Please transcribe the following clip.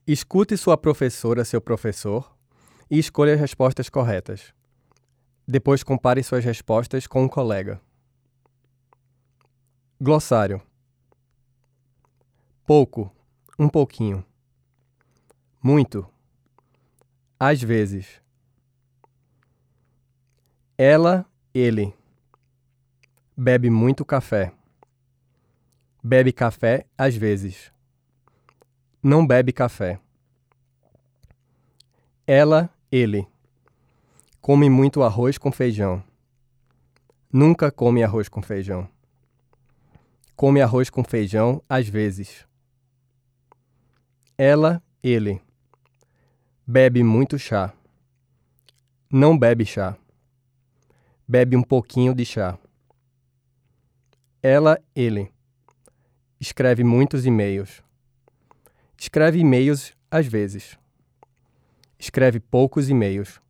Escute sua professora, seu professor, e escolha as respostas corretas. Depois compare suas respostas com um colega. Glossário. Pouco, um pouquinho. Muito, às vezes. Ela, ele. Bebe muito café. Bebe café às vezes. Não bebe café. Ela, ele. Come muito arroz com feijão. Nunca come arroz com feijão. Come arroz com feijão às vezes. Ela, ele. Bebe muito chá. Não bebe chá. Bebe um pouquinho de chá. Ela, ele. Escreve muitos e-mails. Escreve e-mails às vezes. Escreve poucos e-mails.